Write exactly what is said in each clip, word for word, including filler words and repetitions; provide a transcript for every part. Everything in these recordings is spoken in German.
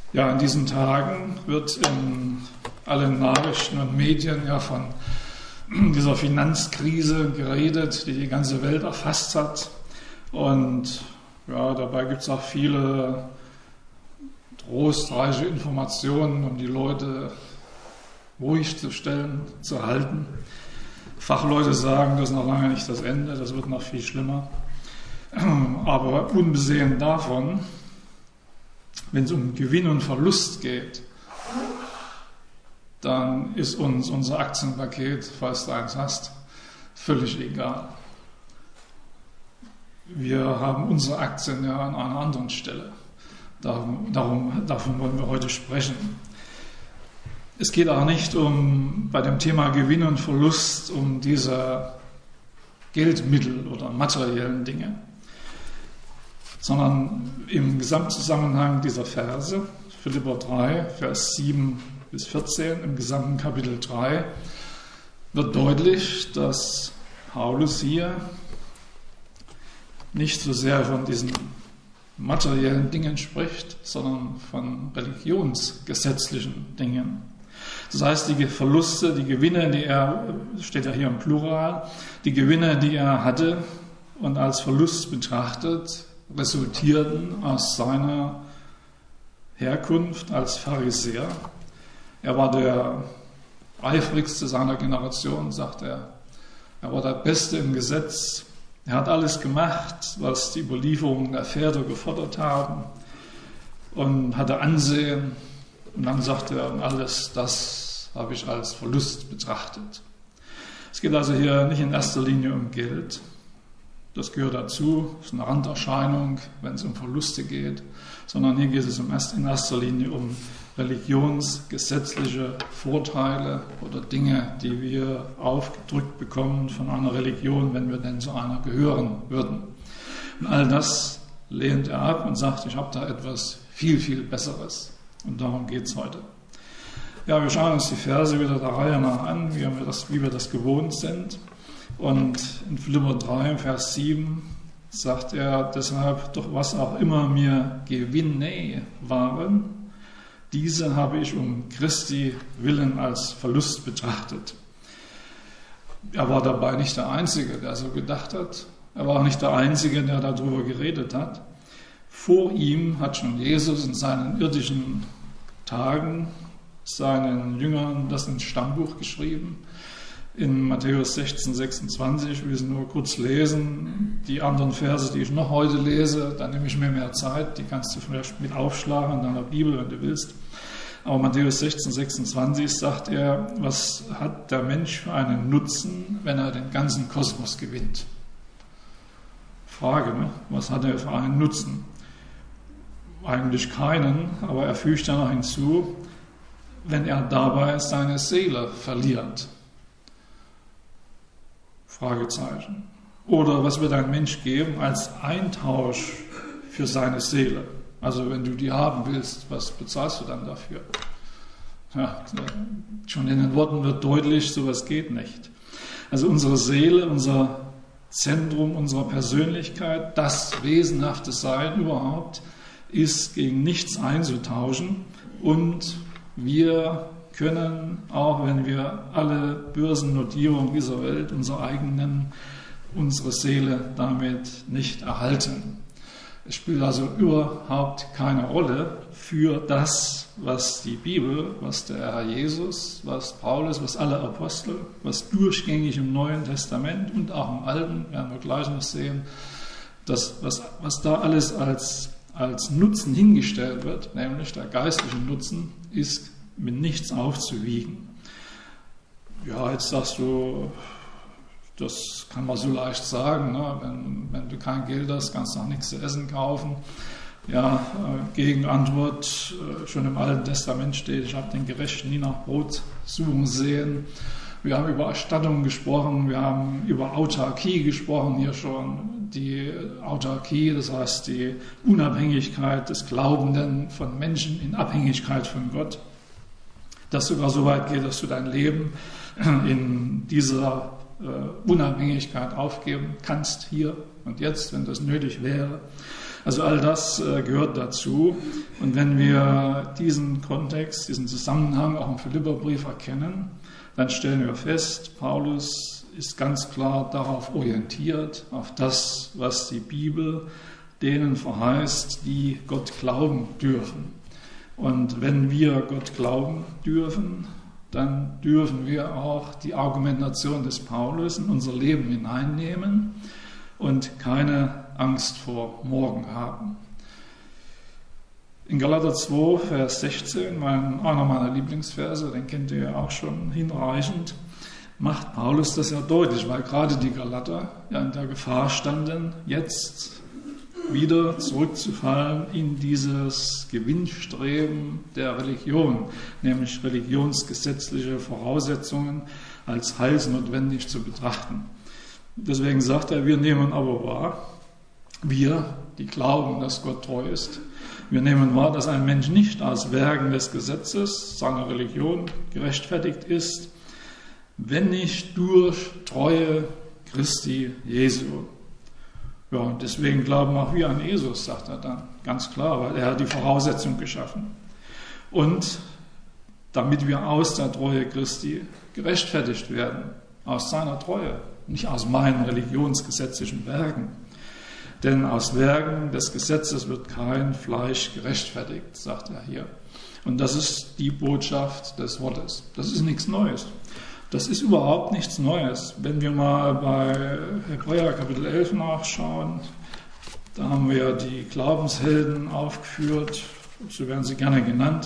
Ja, in diesen Tagen wird in allen Nachrichten und Medien ja von dieser Finanzkrise geredet, die die ganze Welt erfasst hat. Und ja, dabei gibt es auch viele trostreiche Informationen, um die Leute ruhig zu stellen, zu halten. Fachleute sagen, das ist noch lange nicht das Ende, das wird noch viel schlimmer. Aber unbesehen davon, wenn es um Gewinn und Verlust geht, dann ist uns unser Aktienpaket, falls du eins hast, völlig egal. Wir haben unsere Aktien ja an einer anderen Stelle. Darum, darum, davon wollen wir heute sprechen. Es geht auch nicht um bei dem Thema Gewinn und Verlust um diese Geldmittel oder materiellen Dinge, sondern im Gesamtzusammenhang dieser Verse, Philipper drei, Vers sieben bis vierzehn, im gesamten Kapitel drei, wird deutlich, dass Paulus hier nicht so sehr von diesen materiellen Dingen spricht, sondern von religionsgesetzlichen Dingen. Das heißt, die Verluste, die Gewinne, die er, steht ja hier im Plural, die Gewinne, die er hatte und als Verlust betrachtet, resultierten aus seiner Herkunft als Pharisäer. Er war der eifrigste seiner Generation, sagt er. Er war der Beste im Gesetz. Er hat alles gemacht, was die Überlieferungen der Väter gefordert haben und hatte Ansehen. Und dann sagt er, alles das habe ich als Verlust betrachtet. Es geht also hier nicht in erster Linie um Geld. Das gehört dazu, das ist eine Randerscheinung, wenn es um Verluste geht, sondern hier geht es in erster Linie um religionsgesetzliche Vorteile oder Dinge, die wir aufgedrückt bekommen von einer Religion, wenn wir denn zu einer gehören würden. Und all das lehnt er ab und sagt, ich habe da etwas viel, viel Besseres. Und darum geht es heute. Ja, wir schauen uns die Verse wieder der Reihe nach an, wie wir das, wie wir das gewohnt sind. Und in Philipper drei, Vers sieben sagt er deshalb, doch was auch immer mir Gewinne waren, diese habe ich um Christi willen als Verlust betrachtet. Er war dabei nicht der Einzige, der so gedacht hat. Er war auch nicht der Einzige, der darüber geredet hat. Vor ihm hat schon Jesus in seinen irdischen Tagen seinen Jüngern das ins Stammbuch geschrieben. In Matthäus sechzehn, sechsundzwanzig, wir müssen nur kurz lesen. Die anderen Verse, die ich noch heute lese, da nehme ich mir mehr Zeit, die kannst du vielleicht mit aufschlagen in deiner Bibel, wenn du willst. Aber Matthäus sechzehn, sechsundzwanzig sagt er, was hat der Mensch für einen Nutzen, wenn er den ganzen Kosmos gewinnt? Frage, ne? Was hat er für einen Nutzen? Eigentlich keinen, aber er fügt dann noch hinzu, wenn er dabei seine Seele verliert. Fragezeichen. Oder was wird ein Mensch geben als Eintausch für seine Seele? Also wenn du die haben willst, was bezahlst du dann dafür? Ja, schon in den Worten wird deutlich, sowas geht nicht. Also unsere Seele, unser Zentrum unserer Persönlichkeit, das wesenhafte Sein überhaupt, ist gegen nichts einzutauschen und wir können, auch wenn wir alle Börsennotierungen dieser Welt, unsere eigenen, unsere Seele damit nicht erhalten. Es spielt also überhaupt keine Rolle für das, was die Bibel, was der Herr Jesus, was Paulus, was alle Apostel, was durchgängig im Neuen Testament und auch im Alten, werden wir gleich noch sehen, das, was, was da alles als, als Nutzen hingestellt wird, nämlich der geistliche Nutzen, ist mit nichts aufzuwiegen. Ja, jetzt sagst du, das kann man so leicht sagen, ne? wenn, wenn du kein Geld hast, kannst du auch nichts zu essen kaufen. Ja, äh, Gegenantwort, äh, schon im Alten Testament steht, ich habe den Gerechten nie nach Brot suchen sehen. Wir haben über Erstattung gesprochen, wir haben über Autarkie gesprochen hier schon. Die Autarkie, das heißt die Unabhängigkeit des Glaubenden von Menschen in Abhängigkeit von Gott. Das sogar so weit geht, dass du dein Leben in dieser äh, Unabhängigkeit aufgeben kannst, hier und jetzt, wenn das nötig wäre. Also all das äh, gehört dazu. Und wenn wir diesen Kontext, diesen Zusammenhang auch im Philipperbrief erkennen, dann stellen wir fest, Paulus ist ganz klar darauf orientiert, auf das, was die Bibel denen verheißt, die Gott glauben dürfen. Und wenn wir Gott glauben dürfen, dann dürfen wir auch die Argumentation des Paulus in unser Leben hineinnehmen und keine Angst vor morgen haben. In Galater zwei, Vers sechzehn, mein, einer meiner Lieblingsverse, den kennt ihr ja auch schon hinreichend, macht Paulus das ja deutlich, weil gerade die Galater ja in der Gefahr standen, jetzt wieder zurückzufallen in dieses Gewinnstreben der Religion, nämlich religionsgesetzliche Voraussetzungen als heilsnotwendig zu betrachten. Deswegen sagt er, wir nehmen aber wahr, wir, die glauben, dass Gott treu ist, wir nehmen wahr, dass ein Mensch nicht aus Werken des Gesetzes seiner Religion gerechtfertigt ist, wenn nicht durch Treue Christi Jesu. Ja, und deswegen glauben auch wir an Jesus, sagt er dann, ganz klar, weil er hat die Voraussetzung geschaffen. Und damit wir aus der Treue Christi gerechtfertigt werden, aus seiner Treue, nicht aus meinen religionsgesetzlichen Werken. Denn aus Werken des Gesetzes wird kein Fleisch gerechtfertigt, sagt er hier. Und das ist die Botschaft des Wortes. Das ist nichts Neues. Das ist überhaupt nichts Neues. Wenn wir mal bei Hebräer Kapitel elf nachschauen, da haben wir die Glaubenshelden aufgeführt, so werden sie gerne genannt.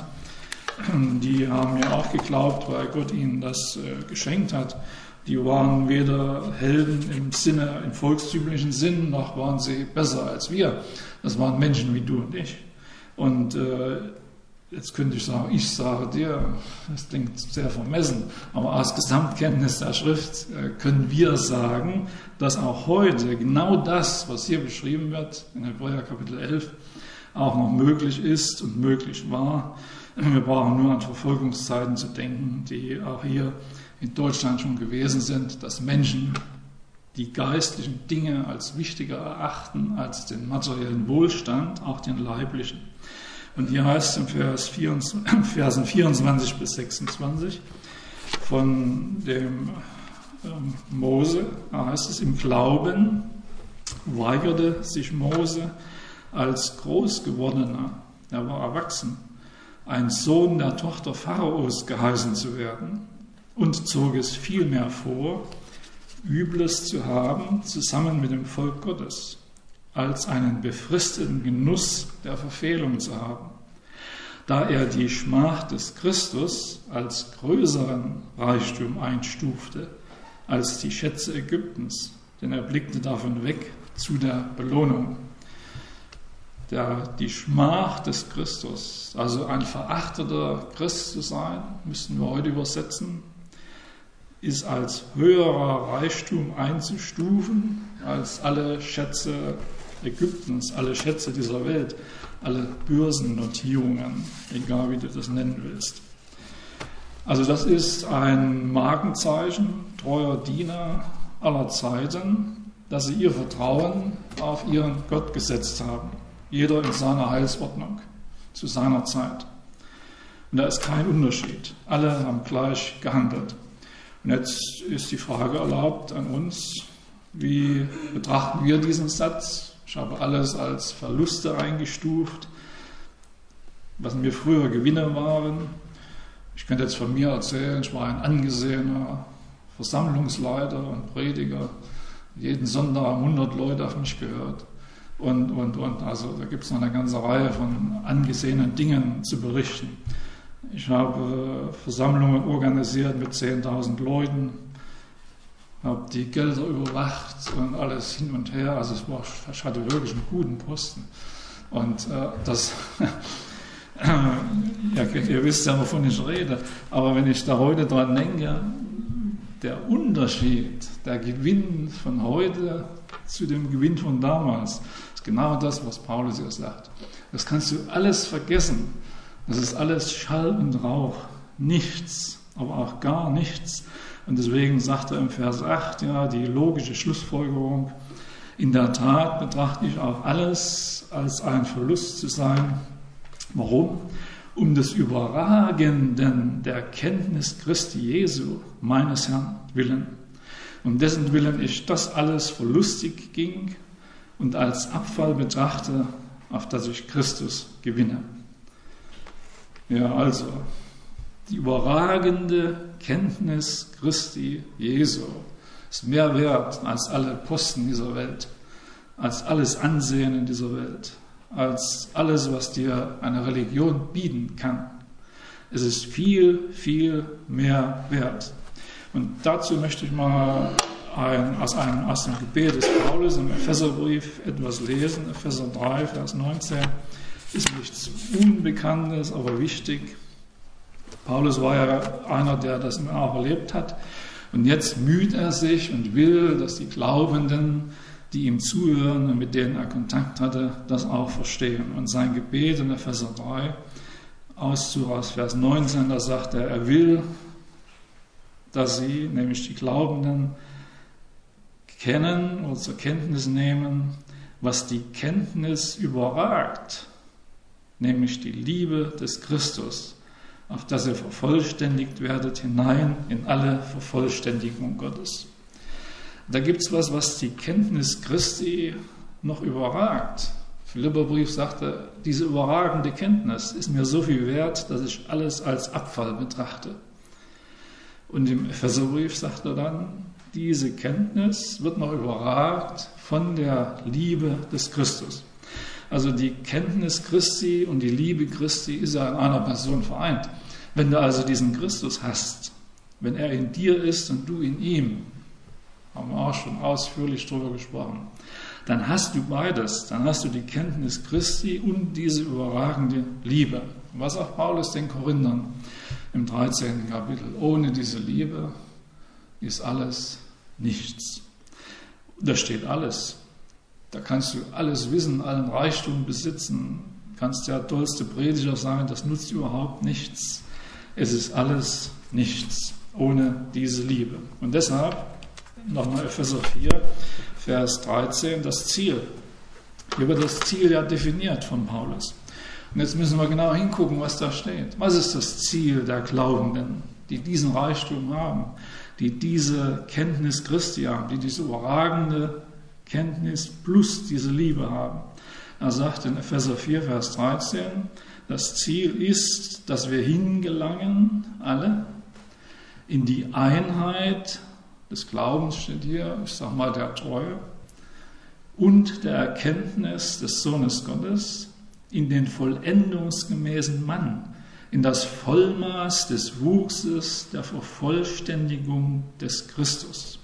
Die haben ja auch geglaubt, weil Gott ihnen das äh, geschenkt hat. Die waren weder Helden im Sinne, im volkstümlichen Sinn, noch waren sie besser als wir. Das waren Menschen wie du und ich. Und äh, jetzt könnte ich sagen, ich sage dir, das klingt sehr vermessen, aber aus Gesamtkenntnis der Schrift äh, können wir sagen, dass auch heute genau das, was hier beschrieben wird in Hebräer Kapitel elf, auch noch möglich ist und möglich war. Wir brauchen nur an Verfolgungszeiten zu denken, die auch hier in Deutschland schon gewesen sind, dass Menschen die geistlichen Dinge als wichtiger erachten als den materiellen Wohlstand, auch den leiblichen. Und hier heißt es im Vers vierundzwanzig, Versen vierundzwanzig bis sechsundzwanzig von dem ähm, Mose, da heißt es, im Glauben weigerte sich Mose als Großgewordener, er war erwachsen, ein Sohn der Tochter Pharaos geheißen zu werden, und zog es vielmehr vor, Übles zu haben, zusammen mit dem Volk Gottes, als einen befristeten Genuss der Verfehlung zu haben, da er die Schmach des Christus als größeren Reichtum einstufte als die Schätze Ägyptens, denn er blickte davon weg zu der Belohnung. Der, die Schmach des Christus, also ein verachteter Christ zu sein, müssten wir heute übersetzen, ist als höherer Reichtum einzustufen als alle Schätze Ägyptens, alle Schätze dieser Welt, alle Börsennotierungen, egal wie du das nennen willst. Also das ist ein Markenzeichen treuer Diener aller Zeiten, dass sie ihr Vertrauen auf ihren Gott gesetzt haben, jeder in seiner Heilsordnung, zu seiner Zeit. Und da ist kein Unterschied. Alle haben gleich gehandelt. Und jetzt ist die Frage erlaubt an uns, wie betrachten wir diesen Satz? Ich habe alles als Verluste eingestuft, was mir früher Gewinne waren. Ich könnte jetzt von mir erzählen, ich war ein angesehener Versammlungsleiter und Prediger. Jeden Sonntag haben hundert Leute auf mich gehört. Und, und, und. Also da gibt es noch eine ganze Reihe von angesehenen Dingen zu berichten. Ich habe Versammlungen organisiert mit zehntausend Leuten, habe die Gelder überwacht und alles hin und her. Also es war, ich hatte wirklich einen guten Posten. Und äh, das, ja, ihr wisst ja, wovon ich rede. Aber wenn ich da heute dran denke, der Unterschied, der Gewinn von heute zu dem Gewinn von damals, ist genau das, was Paulus hier sagt. Das kannst du alles vergessen. Das ist alles Schall und Rauch. Nichts, aber auch gar nichts. Und deswegen sagt er im Vers acht, ja, die logische Schlussfolgerung, In der Tat betrachte ich auch alles als ein Verlust zu sein. Warum? Um des Überragenden der Kenntnis Christi Jesu, meines Herrn, willen. Um dessen Willen ich das alles verlustig ging und als Abfall betrachte, auf das ich Christus gewinne. Ja, also, die überragende Kenntnis Christi Jesu ist mehr wert als alle Posten dieser Welt, als alles Ansehen in dieser Welt, als alles, was dir eine Religion bieten kann. Es ist viel, viel mehr wert. Und dazu möchte ich mal ein, aus, einem, aus dem Gebet des Paulus im Epheserbrief etwas lesen. Epheser drei, Vers neunzehn. Ist nichts Unbekanntes, aber wichtig. Paulus war ja einer, der das immer auch erlebt hat. Und jetzt müht er sich und will, dass die Glaubenden, die ihm zuhören und mit denen er Kontakt hatte, das auch verstehen. Und sein Gebet in Epheser drei, Auszug aus Vers neunzehn, da sagt er, er will, dass sie, nämlich die Glaubenden, kennen oder zur Kenntnis nehmen, was die Kenntnis überragt, nämlich die Liebe des Christus, auf dass ihr vervollständigt werdet hinein in alle Vervollständigung Gottes. Da gibt es was, was die Kenntnis Christi noch überragt. Philipperbrief sagte, diese überragende Kenntnis ist mir so viel wert, dass ich alles als Abfall betrachte. Und im Epheserbrief sagt er dann, diese Kenntnis wird noch überragt von der Liebe des Christus. Also die Kenntnis Christi und die Liebe Christi ist ja in einer Person vereint. Wenn du also diesen Christus hast, wenn er in dir ist und du in ihm, haben wir auch schon ausführlich darüber gesprochen, dann hast du beides. Dann hast du die Kenntnis Christi und diese überragende Liebe. Was sagt Paulus den Korinthern im dreizehnten Kapitel? Ohne diese Liebe ist alles nichts. Da steht alles. Da kannst du alles wissen, allen Reichtum besitzen, kannst der tollste Prediger sein, das nutzt überhaupt nichts. Es ist alles nichts ohne diese Liebe. Und deshalb, nochmal Epheser vier, Vers dreizehn, das Ziel. Hier wird das Ziel ja definiert von Paulus. Und jetzt müssen wir genau hingucken, was da steht. Was ist das Ziel der Glaubenden, die diesen Reichtum haben, die diese Kenntnis Christi haben, die diese überragende Kenntnis plus diese Liebe haben? Er sagt in Epheser vier, Vers dreizehn, das Ziel ist, dass wir hingelangen, alle, in die Einheit des Glaubens, steht hier, ich sage mal der Treue, und der Erkenntnis des Sohnes Gottes, in den vollendungsgemäßen Mann, in das Vollmaß des Wuchses der Vervollständigung des Christus.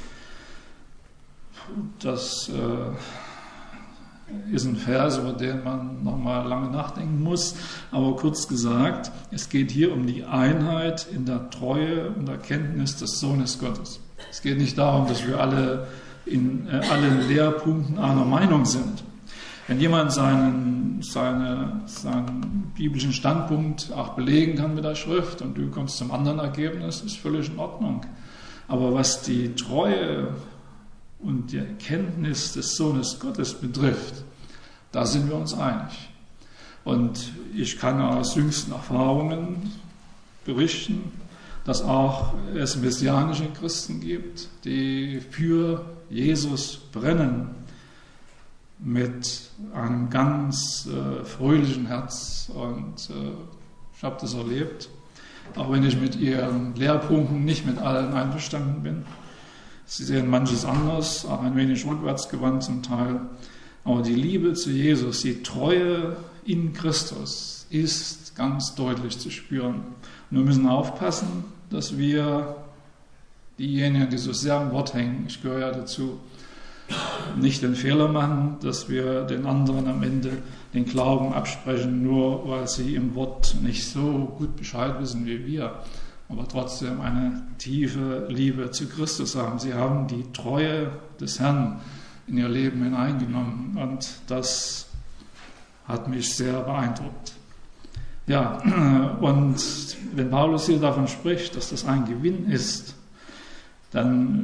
Das äh, ist ein Vers, über den man nochmal lange nachdenken muss, aber kurz gesagt, es geht hier um die Einheit in der Treue und Erkenntnis des Sohnes Gottes. Es geht nicht darum, dass wir alle in äh, allen Lehrpunkten einer Meinung sind. Wenn jemand seinen, seine, seinen biblischen Standpunkt auch belegen kann mit der Schrift und du kommst zum anderen Ergebnis, ist völlig in Ordnung. Aber was die Treue und die Erkenntnis des Sohnes Gottes betrifft, da sind wir uns einig. Und ich kann aus jüngsten Erfahrungen berichten, dass auch es messianische Christen gibt, die für Jesus brennen, mit einem ganz äh, fröhlichen Herz. Und äh, ich habe das erlebt, auch wenn ich mit ihren Lehrpunkten nicht mit allen einverstanden bin. Sie sehen manches anders, auch ein wenig rückwärtsgewandt zum Teil. Aber die Liebe zu Jesus, die Treue in Christus ist ganz deutlich zu spüren. Und wir müssen aufpassen, dass wir diejenigen, die so sehr am Wort hängen, ich gehöre ja dazu, nicht den Fehler machen, dass wir den anderen am Ende den Glauben absprechen, nur weil sie im Wort nicht so gut Bescheid wissen wie wir, aber trotzdem eine tiefe Liebe zu Christus haben. Sie haben die Treue des Herrn in ihr Leben hineingenommen und das hat mich sehr beeindruckt. Ja, und wenn Paulus hier davon spricht, dass das ein Gewinn ist, dann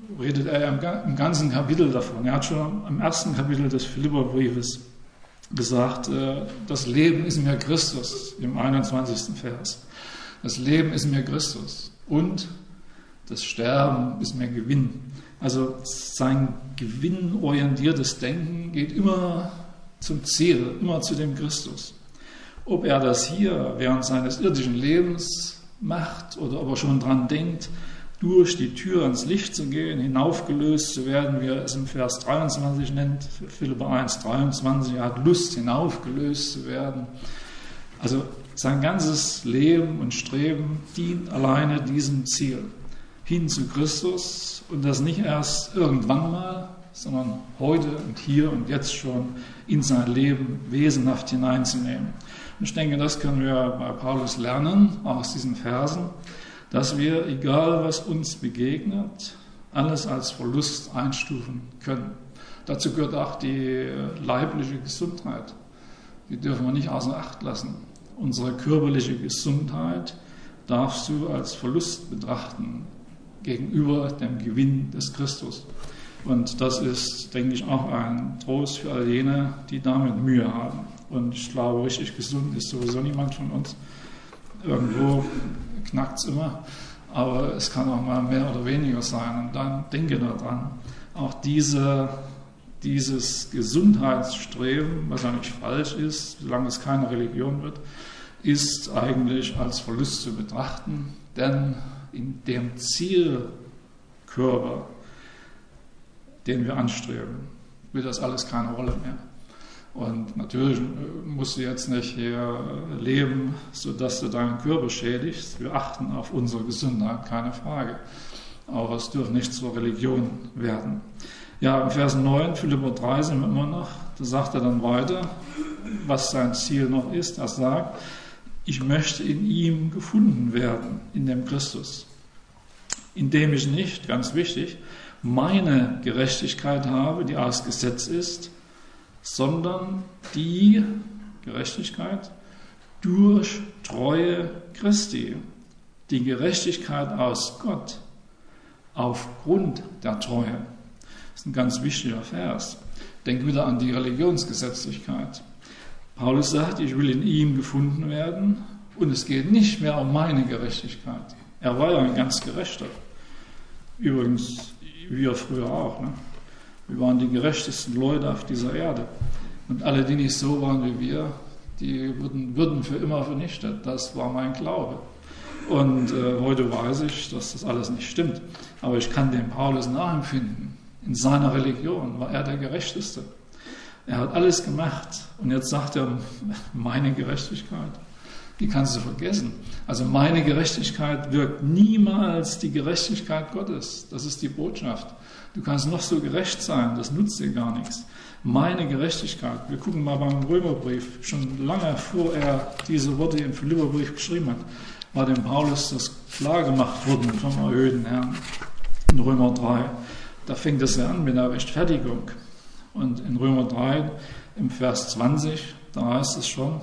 redet er im ganzen Kapitel davon. Er hat schon im ersten Kapitel des Philipperbriefes gesagt, das Leben ist mir Christus, im einundzwanzigsten Vers. Das Leben ist mir Christus und das Sterben ist mir Gewinn. Also sein gewinnorientiertes Denken geht immer zum Ziel, immer zu dem Christus. Ob er das hier während seines irdischen Lebens macht oder ob er schon dran denkt, durch die Tür ans Licht zu gehen, hinaufgelöst zu werden, wie er es im Vers dreiundzwanzig nennt, Philipper eins, dreiundzwanzig, er hat Lust, hinaufgelöst zu werden. Also sein ganzes Leben und Streben dient alleine diesem Ziel, hin zu Christus, und das nicht erst irgendwann mal, sondern heute und hier und jetzt schon in sein Leben wesenhaft hineinzunehmen. Und ich denke, das können wir bei Paulus lernen, auch aus diesen Versen, dass wir, egal was uns begegnet, alles als Verlust einstufen können. Dazu gehört auch die leibliche Gesundheit. Die dürfen wir nicht außer Acht lassen. Unsere körperliche Gesundheit darfst du als Verlust betrachten gegenüber dem Gewinn des Christus. Und das ist, denke ich, auch ein Trost für all jene, die damit Mühe haben. Und ich glaube, richtig gesund ist sowieso niemand von uns. Irgendwo knackt es immer, aber es kann auch mal mehr oder weniger sein. Und dann denke daran, auch diese, dieses Gesundheitsstreben, was ja nicht falsch ist, solange es keine Religion wird, ist eigentlich als Verlust zu betrachten, denn in dem Zielkörper, den wir anstreben, spielt das alles keine Rolle mehr. Und natürlich musst du jetzt nicht hier leben, sodass du deinen Körper schädigst. Wir achten auf unsere Gesundheit, keine Frage. Aber es dürfte nicht zur Religion werden. Ja, im Vers neun, Philipper drei sind wir immer noch. Da sagt er dann weiter, was sein Ziel noch ist. Er sagt, ich möchte in ihm gefunden werden, in dem Christus. Indem ich nicht, ganz wichtig, meine Gerechtigkeit habe, die aus Gesetz ist, sondern die Gerechtigkeit durch Treue Christi, die Gerechtigkeit aus Gott aufgrund der Treue. Das ist ein ganz wichtiger Vers. Denk wieder an die Religionsgesetzlichkeit. Paulus sagt, ich will in ihm gefunden werden, und es geht nicht mehr um meine Gerechtigkeit. Er war ja ein ganz Gerechter. Übrigens, wir früher auch. Ne? Wir waren die gerechtesten Leute auf dieser Erde. Und alle, die nicht so waren wie wir, die würden, würden für immer vernichtet. Das war mein Glaube. Und äh, heute weiß ich, dass das alles nicht stimmt. Aber ich kann dem Paulus nachempfinden. In seiner Religion war er der Gerechteste. Er hat alles gemacht. Und jetzt sagt er, meine Gerechtigkeit, die kannst du vergessen. Also meine Gerechtigkeit wirkt niemals die Gerechtigkeit Gottes. Das ist die Botschaft. Du kannst noch so gerecht sein, das nutzt dir gar nichts. Meine Gerechtigkeit, wir gucken mal beim Römerbrief, schon lange vor er diese Worte im Philipperbrief geschrieben hat, war dem Paulus das klar gemacht worden vom erhöhten Herrn. In Römer drei, da fängt es ja an mit der Rechtfertigung. Und in Römer drei, im Vers zwanzig, da heißt es schon,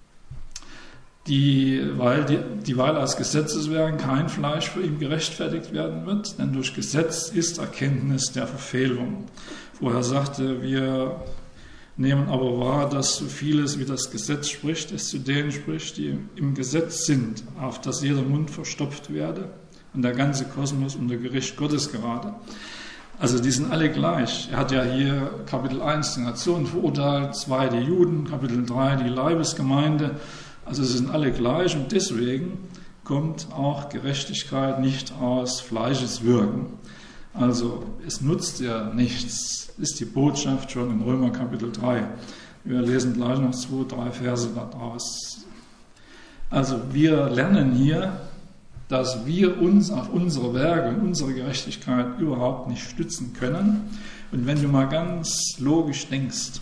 Die weil, die, die weil als Gesetzeswerk kein Fleisch für ihn gerechtfertigt werden wird, denn durch Gesetz ist Erkenntnis der Verfehlung. Vorher sagte, wir nehmen aber wahr, dass so vieles, wie das Gesetz spricht, es zu denen spricht, die im Gesetz sind, auf dass jeder Mund verstopft werde und der ganze Kosmos unter Gericht Gottes gerate. Also die sind alle gleich. Er hat ja hier Kapitel eins die Nationen verurteilt, zwei die Juden, Kapitel drei die Leibesgemeinde. Also sie sind alle gleich, und deswegen kommt auch Gerechtigkeit nicht aus Fleischeswirken. Also es nutzt ja nichts, ist die Botschaft schon in Römer Kapitel drei. Wir lesen gleich noch zwei, drei Verse daraus. Also wir lernen hier, dass wir uns auf unsere Werke und unsere Gerechtigkeit überhaupt nicht stützen können. Und wenn du mal ganz logisch denkst,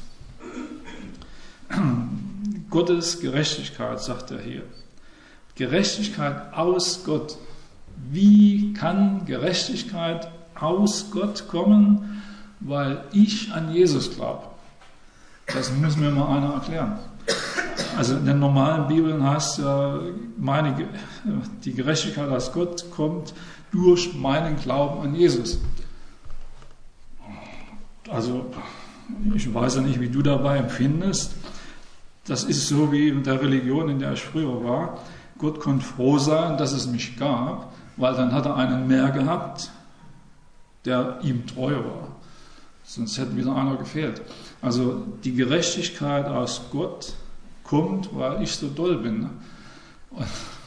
Gottes Gerechtigkeit, sagt er hier. Gerechtigkeit aus Gott. Wie kann Gerechtigkeit aus Gott kommen? Weil ich an Jesus glaube. Das muss mir mal einer erklären. Also in den normalen Bibeln heißt ja, meine, die Gerechtigkeit aus Gott kommt durch meinen Glauben an Jesus. Also ich weiß ja nicht, wie du dabei empfindest. Das ist so wie in der Religion, in der ich früher war. Gott konnte froh sein, dass es mich gab, weil dann hat er einen mehr gehabt, der ihm treu war. Sonst hätte wieder einer gefehlt. Also die Gerechtigkeit aus Gott kommt, weil ich so doll bin. Und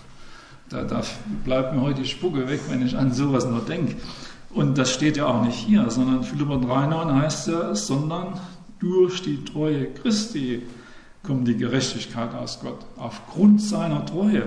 da, da bleibt mir heute die Spucke weg, wenn ich an sowas nur denke. Und das steht ja auch nicht hier, sondern Philipper drei neun heißt ja, sondern durch die Treue Christi kommt die Gerechtigkeit aus Gott. Aufgrund seiner Treue.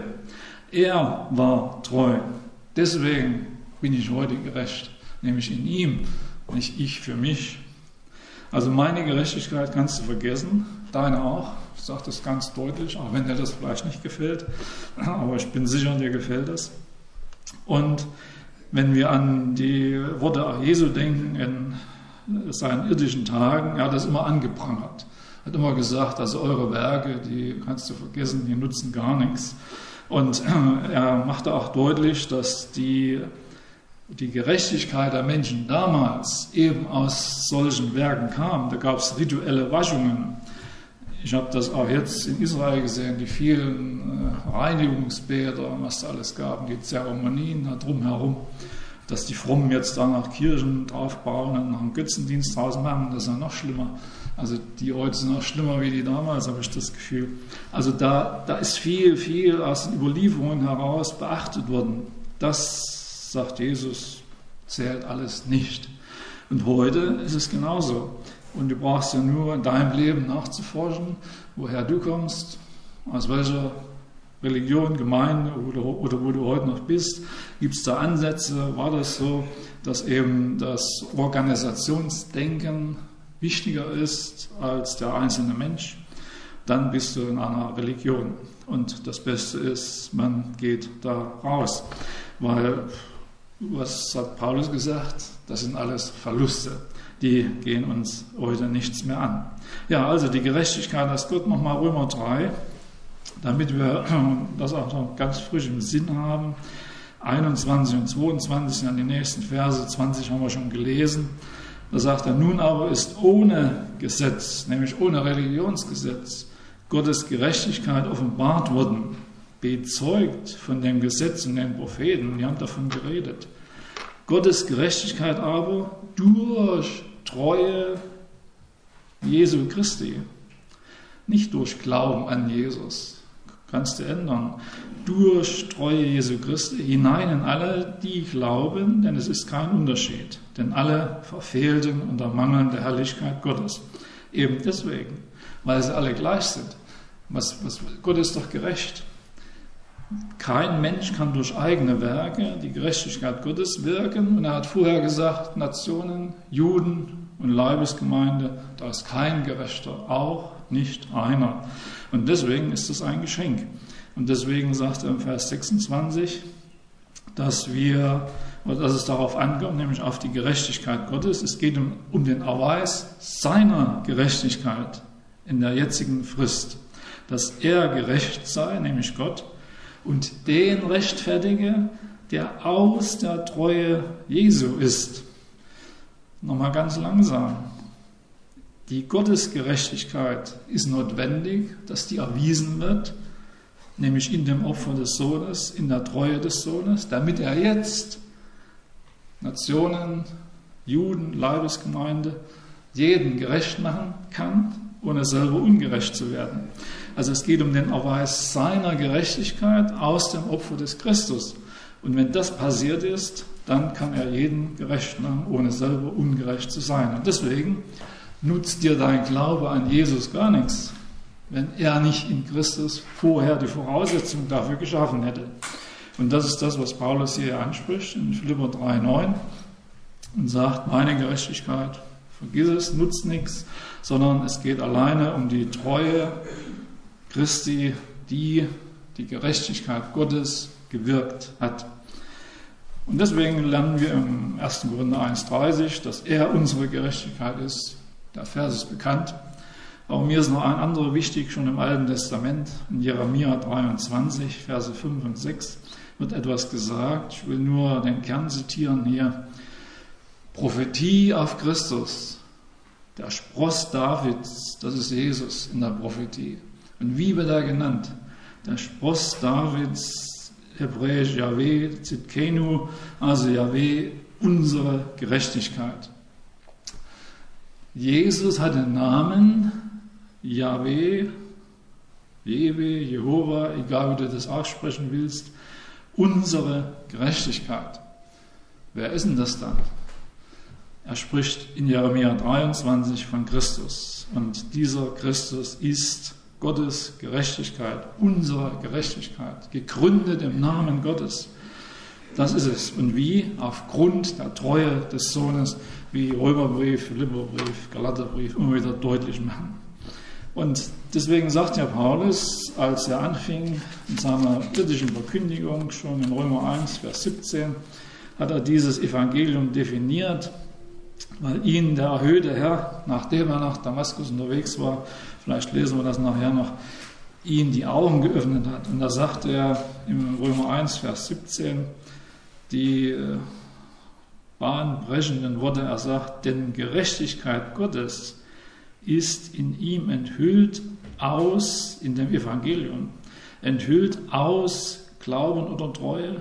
Er war treu. Deswegen bin ich heute gerecht, nämlich in ihm, nicht ich für mich. Also meine Gerechtigkeit kannst du vergessen, deine auch. Ich sage das ganz deutlich, auch wenn dir das vielleicht nicht gefällt. Aber ich bin sicher, dir gefällt das. Und wenn wir an die Worte Jesu denken in seinen irdischen Tagen, er hat das immer angeprangert. Er hat immer gesagt, also eure Werke, die kannst du vergessen, die nutzen gar nichts. Und er machte auch deutlich, dass die, die Gerechtigkeit der Menschen damals eben aus solchen Werken kam. Da gab es rituelle Waschungen. Ich habe das auch jetzt in Israel gesehen, die vielen Reinigungsbäder, was da alles gab, die Zeremonien da drumherum, dass die Frommen jetzt da nach Kirchen draufbauen und noch einen Götzendienst draus machen, das ist ja noch schlimmer. Also die heute sind noch schlimmer wie die damals, habe ich das Gefühl. Also da, da ist viel, viel aus den Überlieferungen heraus beachtet worden. Das, sagt Jesus, zählt alles nicht. Und heute ist es genauso. Und du brauchst ja nur in deinem Leben nachzuforschen, woher du kommst, aus welcher Religion, Gemeinde oder, oder wo du heute noch bist. Gibt es da Ansätze? War das so, dass eben das Organisationsdenken wichtiger ist als der einzelne Mensch? Dann bist du in einer Religion. Und das Beste ist, man geht da raus. Weil, was hat Paulus gesagt? Das sind alles Verluste. Die gehen uns heute nichts mehr an. Ja, also die Gerechtigkeit aus Gott, nochmal Römer drei, damit wir das auch noch ganz frisch im Sinn haben. einundzwanzig und zweiundzwanzig sind die nächsten Verse, zwanzig haben wir schon gelesen. Da sagt er, nun aber ist ohne Gesetz, nämlich ohne Religionsgesetz, Gottes Gerechtigkeit offenbart worden, bezeugt von dem Gesetz und den Propheten, die haben davon geredet. Gottes Gerechtigkeit aber durch Treue Jesu Christi, nicht durch Glauben an Jesus, kannst du ändern, durch Treue Jesu Christi hinein in alle, die glauben, denn es ist kein Unterschied, denn alle verfehlten unter Mangel der Herrlichkeit Gottes. Eben deswegen, weil sie alle gleich sind. Was, was, Gott ist doch gerecht. Kein Mensch kann durch eigene Werke die Gerechtigkeit Gottes wirken. Und er hat vorher gesagt, Nationen, Juden und Leibesgemeinde, da ist kein Gerechter, auch nicht einer. Und deswegen ist es ein Geschenk. Und deswegen sagt er im Vers sechsundzwanzig, dass wir, dass es darauf ankommt, nämlich auf die Gerechtigkeit Gottes. Es geht um, um den Erweis seiner Gerechtigkeit in der jetzigen Frist. Dass er gerecht sei, nämlich Gott, und den rechtfertige, der aus der Treue Jesu ist. Nochmal ganz langsam. Die Gottesgerechtigkeit ist notwendig, dass die erwiesen wird, nämlich in dem Opfer des Sohnes, in der Treue des Sohnes, damit er jetzt Nationen, Juden, Leibesgemeinde, jeden gerecht machen kann, ohne selber ungerecht zu werden. Also es geht um den Erweis seiner Gerechtigkeit aus dem Opfer des Christus. Und wenn das passiert ist, dann kann er jeden gerecht machen, ohne selber ungerecht zu sein. Und deswegen nutzt dir dein Glaube an Jesus gar nichts, wenn er nicht in Christus vorher die Voraussetzung dafür geschaffen hätte. Und das ist das, was Paulus hier anspricht in Philipper drei neun und sagt, meine Gerechtigkeit, vergiss es, nutzt nichts, sondern es geht alleine um die Treue Christi, die die Gerechtigkeit Gottes gewirkt hat. Und deswegen lernen wir im ersten Korinther eins dreißig, dass er unsere Gerechtigkeit ist. Der Vers ist bekannt. Aber mir ist noch ein anderer wichtig, schon im Alten Testament, in Jeremia dreiundzwanzig, Verse fünf und sechs, wird etwas gesagt. Ich will nur den Kern zitieren hier. Prophetie auf Christus, Der Spross Davids, das ist Jesus in der Prophetie. Und wie wird er genannt? Der Spross Davids, hebräisch Yahweh, Tzidkenu, also Yahweh, unsere Gerechtigkeit. Jesus hat den Namen Yahweh, Jewe, Jehova, egal wie du das aussprechen willst, unsere Gerechtigkeit. Wer ist denn das dann? Er spricht in Jeremia dreiundzwanzig von Christus. Und dieser Christus ist Gottes Gerechtigkeit, unsere Gerechtigkeit, gegründet im Namen Gottes. Das ist es. Und wie? Aufgrund der Treue des Sohnes, wie Römerbrief, Philipperbrief, Galaterbrief immer wieder deutlich machen. Und deswegen sagt ja Paulus, als er anfing in seiner irdischen Verkündigung, schon in Römer eins, Vers siebzehn, hat er dieses Evangelium definiert, weil ihn der erhöhte Herr, nachdem er nach Damaskus unterwegs war, vielleicht lesen wir das nachher noch, ihn die Augen geöffnet hat. Und da sagt er im Römer eins, Vers siebzehn, die bahnbrechenden Worte, er sagt, denn Gerechtigkeit Gottes ist in ihm enthüllt aus, in dem Evangelium, enthüllt aus Glauben oder Treue,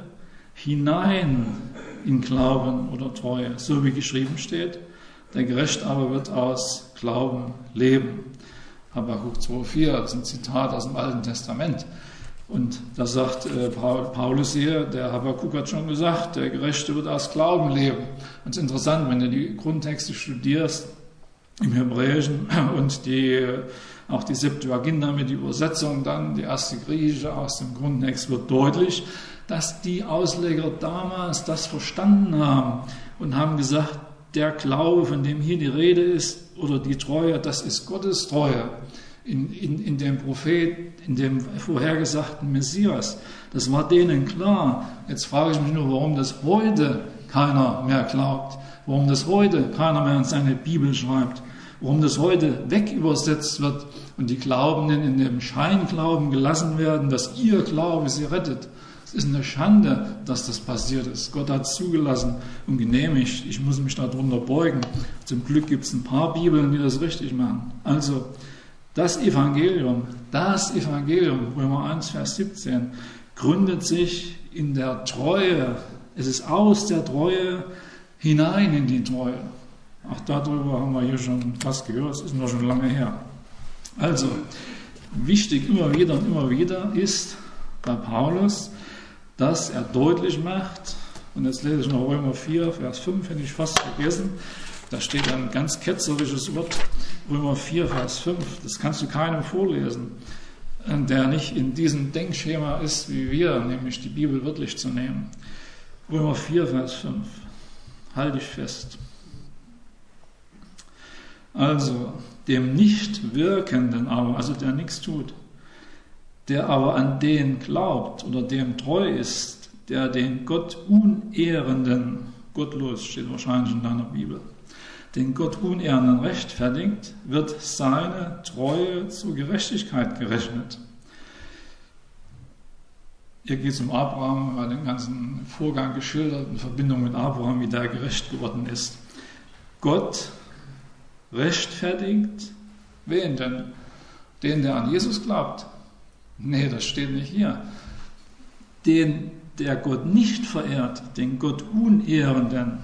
hinein in Glauben oder Treue, so wie geschrieben steht, der Gerechte aber wird aus Glauben leben. Habakuk zwei Vier, das ist ein Zitat aus dem Alten Testament. Und da sagt äh, Paulus hier, der Habakuk hat schon gesagt, der Gerechte wird aus Glauben leben. Und es ist interessant, wenn du die Grundtexte studierst, im Hebräischen und die, auch die Septuaginta mit die Übersetzung dann, die erste griechische aus dem Grundtext, wird deutlich, dass die Ausleger damals das verstanden haben und haben gesagt, der Glaube, von dem hier die Rede ist, oder die Treue, das ist Gottes Treue in, in, in dem Prophet, in dem vorhergesagten Messias. Das war denen klar. Jetzt frage ich mich nur, warum das heute keiner mehr glaubt, warum das heute keiner mehr in seine Bibel schreibt, warum das heute wegübersetzt wird und die Glaubenden in dem Scheinglauben gelassen werden, dass ihr Glaube sie rettet. Es ist eine Schande, dass das passiert ist. Gott hat es zugelassen und genehmigt. Ich muss mich darunter beugen. Zum Glück gibt es ein paar Bibeln, die das richtig machen. Also das Evangelium, das Evangelium, Römer eins, Vers siebzehn, gründet sich in der Treue. Es ist aus der Treue hinein in die Treue. Auch darüber haben wir hier schon fast gehört, es ist noch schon lange her. Also, wichtig immer wieder und immer wieder ist bei Paulus, dass er deutlich macht, und jetzt lese ich noch Römer vier, Vers fünf, hätte ich fast vergessen, da steht ein ganz ketzerisches Wort, Römer vier, Vers fünf, das kannst du keinem vorlesen, der nicht in diesem Denkschema ist wie wir, nämlich die Bibel wörtlich zu nehmen. Römer vier, Vers fünf, halte ich fest. Also, dem Nichtwirkenden aber, also der nichts tut, der aber an den glaubt oder dem treu ist, der den Gott unehrenden, gottlos steht wahrscheinlich in deiner Bibel, den Gott unehrenden rechtfertigt, wird seine Treue zur Gerechtigkeit gerechnet. Hier geht es um Abraham, weil den ganzen Vorgang geschildert in Verbindung mit Abraham, wie der gerecht geworden ist. Gott rechtfertigt wen denn? Den, der an Jesus glaubt. Nee, das steht nicht hier. Den, der Gott nicht verehrt, den Gott unehrenden,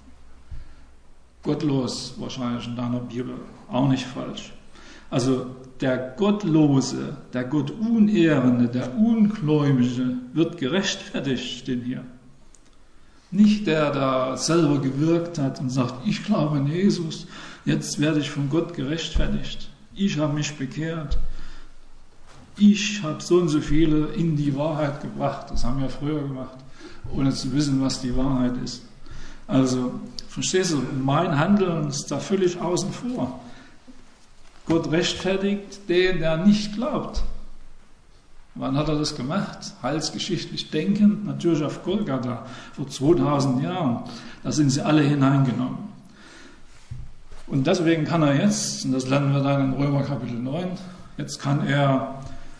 gottlos wahrscheinlich in deiner Bibel, auch nicht falsch. Also der Gottlose, der Gott unehrende, der Ungläubige wird gerechtfertigt, steht hier. Nicht der, der selber gewirkt hat und sagt, ich glaube an Jesus, jetzt werde ich von Gott gerechtfertigt. Ich habe mich bekehrt. Ich habe so und so viele in die Wahrheit gebracht. Das haben wir früher gemacht, ohne zu wissen, was die Wahrheit ist. Also, verstehst du, mein Handeln ist da völlig außen vor. Gott rechtfertigt den, der nicht glaubt. Wann hat er das gemacht? Heilsgeschichtlich denkend, natürlich auf Golgatha, vor zweitausend Jahren. Da sind sie alle hineingenommen. Und deswegen kann er jetzt, und das lernen wir dann in Römer Kapitel neun, jetzt kann er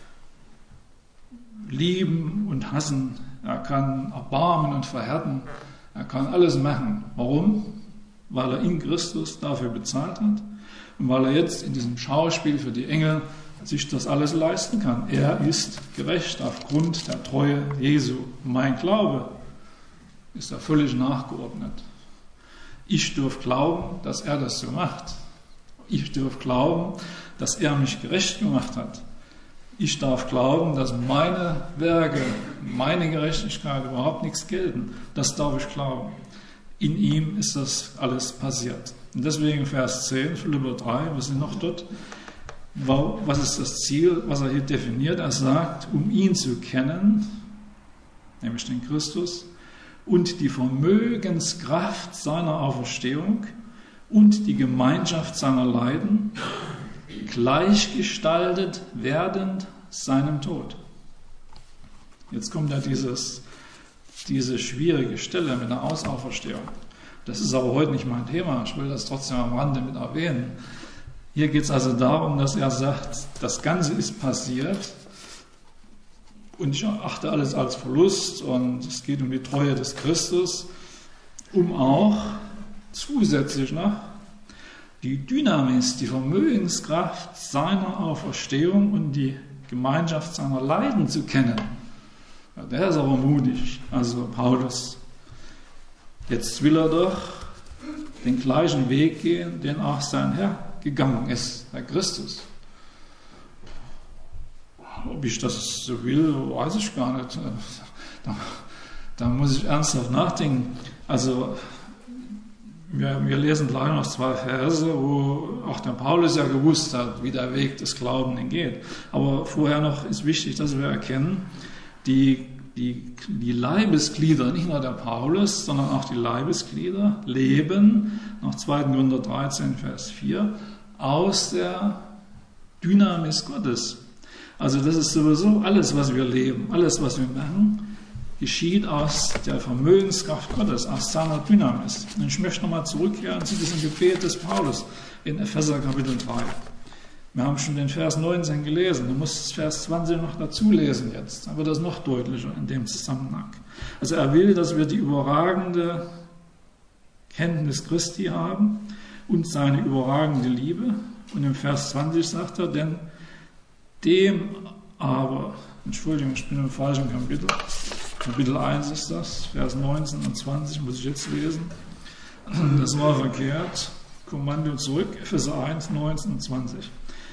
lieben und hassen, er kann erbarmen und verhärten, er kann alles machen. Warum? Weil er in Christus dafür bezahlt hat und weil er jetzt in diesem Schauspiel für die Engel sich das alles leisten kann. Er ist gerecht aufgrund der Treue Jesu. Mein Glaube ist da völlig nachgeordnet. Ich darf glauben, dass er das so macht. Ich darf glauben, dass er mich gerecht gemacht hat. Ich darf glauben, dass meine Werke, meine Gerechtigkeit überhaupt nichts gelten. Das darf ich glauben. In ihm ist das alles passiert. Und deswegen Vers zehn, Philipper drei, wir sind noch dort. Was ist das Ziel, was er hier definiert? Er sagt, um ihn zu kennen, nämlich den Christus, und die Vermögenskraft seiner Auferstehung und die Gemeinschaft seiner Leiden, gleichgestaltet werdend seinem Tod. Jetzt kommt ja dieses, diese schwierige Stelle mit der Auferstehung. Das ist aber heute nicht mein Thema, ich will das trotzdem am Rande mit erwähnen. Hier geht es also darum, dass er sagt, das Ganze ist passiert und ich achte alles als Verlust und es geht um die Treue des Christus, um auch zusätzlich noch die Dynamis, die Vermögenskraft seiner Auferstehung und die Gemeinschaft seiner Leiden zu kennen. Ja, der ist aber mutig, also Paulus. Jetzt will er doch den gleichen Weg gehen, den auch sein Herr gegangen ist, der Christus. Ob ich das so will, weiß ich gar nicht. Da, da muss ich ernsthaft nachdenken. Also wir, wir lesen gleich noch zwei Verse, wo auch der Paulus ja gewusst hat, wie der Weg des Glaubenden geht. Aber vorher noch ist wichtig, dass wir erkennen, die, die, die Leibesglieder, nicht nur der Paulus, sondern auch die Leibesglieder leben, nach zweiter Korinther dreizehn, Vers vier, aus der Dynamis Gottes. Also das ist sowieso alles, was wir leben, alles, was wir machen, geschieht aus der Vermögenskraft Gottes, aus seiner Dynamis. Und ich möchte nochmal zurückkehren zu diesem Gebet des Paulus in Epheser Kapitel drei. Wir haben schon den Vers neunzehn gelesen, du musst Vers zwanzig noch dazu lesen jetzt, dann wird das noch deutlicher in dem Zusammenhang. Also er will, dass wir die überragende Kenntnis Christi haben und seine überragende Liebe. Und im Vers zwanzig sagt er, denn dem aber, Entschuldigung, ich bin im falschen Kapitel, Kapitel eins ist das, Vers neunzehn und zwanzig muss ich jetzt lesen. Das war verkehrt. Kommando zurück, Epheser eins, neunzehn und zwanzig.